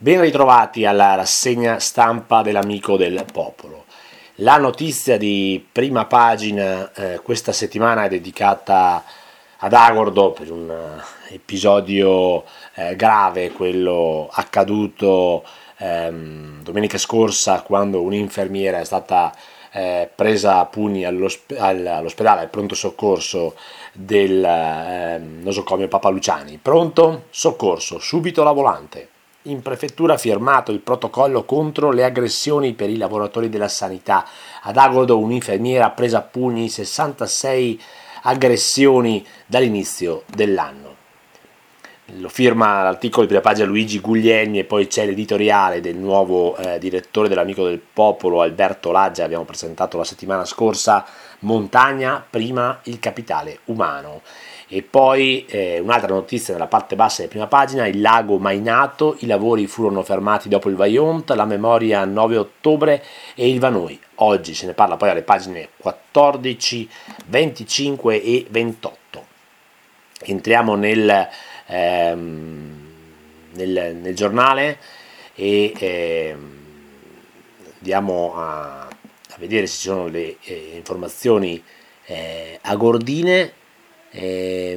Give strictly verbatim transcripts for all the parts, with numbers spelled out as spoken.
Ben ritrovati alla rassegna stampa dell'Amico del Popolo. La notizia di prima pagina eh, questa settimana è dedicata ad Agordo per un uh, episodio eh, grave, quello accaduto ehm, domenica scorsa, quando un'infermiera è stata eh, presa a pugni all'osp- all'ospedale, al pronto soccorso del eh, nosocomio Papa Luciani. Pronto? Soccorso, subito la volante. In prefettura ha firmato il protocollo contro le aggressioni per i lavoratori della sanità. Ad Agordo un'infermiera ha preso a pugni sessantasei aggressioni dall'inizio dell'anno. Lo firma l'articolo di prima pagina Luigi Guglielmi e poi c'è l'editoriale del nuovo eh, direttore dell'Amico del Popolo, Alberto Laggia, abbiamo presentato la settimana scorsa. Montagna prima il capitale umano. E poi eh, un'altra notizia nella parte bassa della prima pagina: il lago Mainato, i lavori furono fermati dopo il Vajont, la memoria nove ottobre e il Vanoi. Oggi se ne parla poi alle pagine quattordici, venticinque e ventotto. Entriamo nel, ehm, nel, nel giornale e ehm, andiamo a, a vedere se ci sono le eh, informazioni eh, agordine. Eh,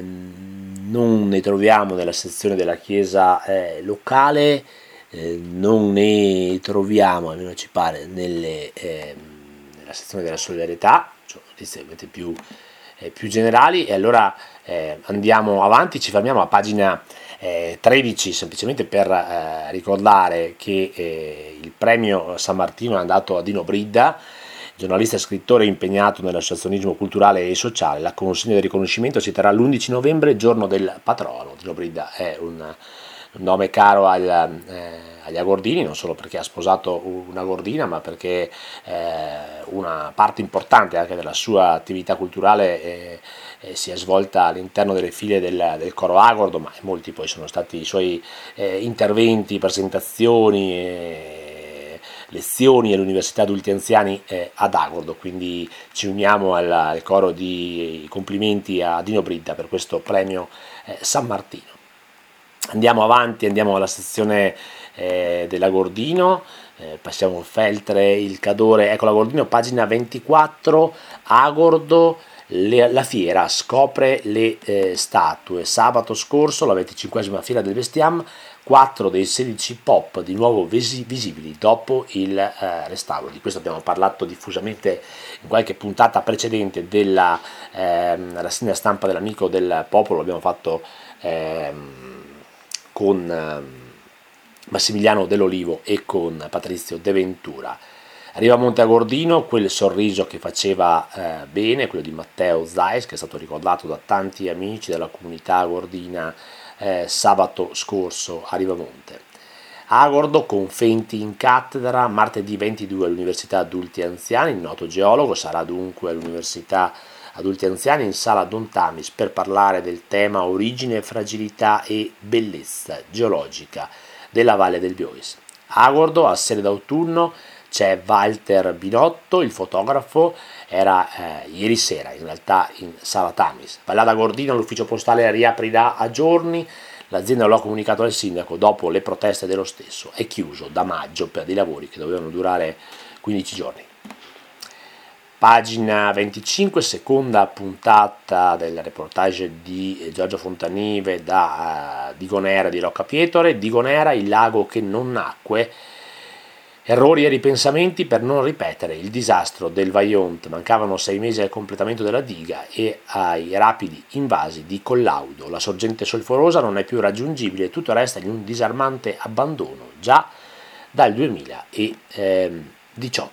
non ne troviamo nella sezione della chiesa eh, locale, eh, non ne troviamo, almeno ci pare, nelle, eh, nella sezione della solidarietà, cioè notizie ovviamente più, eh, più generali. E allora eh, andiamo avanti, ci fermiamo a pagina eh, tredici, semplicemente per eh, ricordare che eh, il premio San Martino è andato a Dino Bridda, giornalista e scrittore impegnato nell'associazionismo culturale e sociale. La consegna del riconoscimento si terrà l'undici novembre, giorno del patrono. Dino Bridda è un, un nome caro agli, eh, agli agordini, non solo perché ha sposato una gordina, ma perché eh, una parte importante anche della sua attività culturale eh, eh, si è svolta all'interno delle file del, del coro Agordo, ma molti poi sono stati i suoi eh, interventi, presentazioni e lezioni all'Università Adulti Anziani eh, ad Agordo, quindi ci uniamo al, al coro di complimenti a Dino Bridda per questo premio eh, San Martino. Andiamo avanti, andiamo alla sezione eh, dell'Agordino, eh, passiamo il Feltre, il Cadore, ecco l'Agordino, pagina ventiquattro, Agordo. Le, la fiera scopre le eh, statue. Sabato scorso la venticinquesima fiera del Bestiam, quattro dei sedici pop di nuovo visi, visibili dopo il eh, restauro. Di questo abbiamo parlato diffusamente in qualche puntata precedente della eh, rassegna stampa dell'Amico del Popolo. Abbiamo fatto eh, con eh, Massimiliano Dell'Olivo e con Patrizio De Ventura. Arriva a Monteagordino quel sorriso che faceva eh, bene, quello di Matteo Zais, che è stato ricordato da tanti amici della comunità agordina eh, sabato scorso a Rivamonte. Agordo con Fenti in cattedra, martedì ventidue all'Università Adulti Anziani, il noto geologo sarà dunque all'Università Adulti Anziani in sala Don Tamis per parlare del tema origine, fragilità e bellezza geologica della Valle del Biois. Agordo, a sede d'autunno, c'è Walter Binotto, il fotografo, era eh, ieri sera in realtà in sala Tamis. Vallada Gordino, l'ufficio postale riaprirà a giorni, l'azienda lo ha comunicato al sindaco dopo le proteste dello stesso, è chiuso da maggio per dei lavori che dovevano durare quindici giorni. Pagina venticinque, seconda puntata del reportage di Giorgio Fontanive da uh, Digonera di Rocca Pietore. Digonera, il lago che non nacque. Errori e ripensamenti per non ripetere il disastro del Vajont. Mancavano sei mesi al completamento della diga e ai rapidi invasi di collaudo. La sorgente solforosa non è più raggiungibile e tutto resta in un disarmante abbandono già dal duemiladiciotto.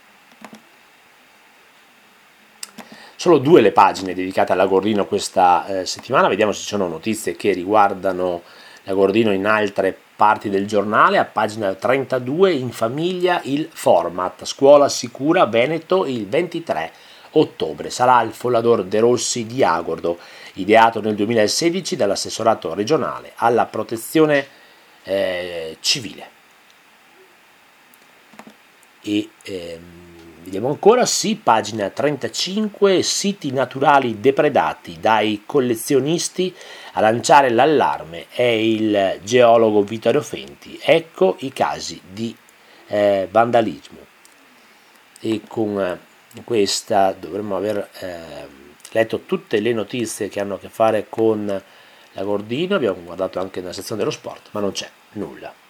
Solo due le pagine dedicate all'Agordino questa eh, settimana. Vediamo se ci sono notizie che riguardano l'Agordino in altre parti del giornale. A pagina trentadue, in famiglia il format Scuola Sicura Veneto il ventitré ottobre. Sarà il Follador De Rossi di Agordo, ideato nel duemilasedici dall'assessorato regionale alla protezione eh, civile. E ehm, vediamo ancora, sì, pagina trentacinque, siti naturali depredati dai collezionisti, a lanciare l'allarme è il geologo Vittorio Fenti, ecco i casi di eh, vandalismo. E con eh, questa dovremmo aver eh, letto tutte le notizie che hanno a che fare con la Gordino, abbiamo guardato anche nella sezione dello sport, ma non c'è nulla.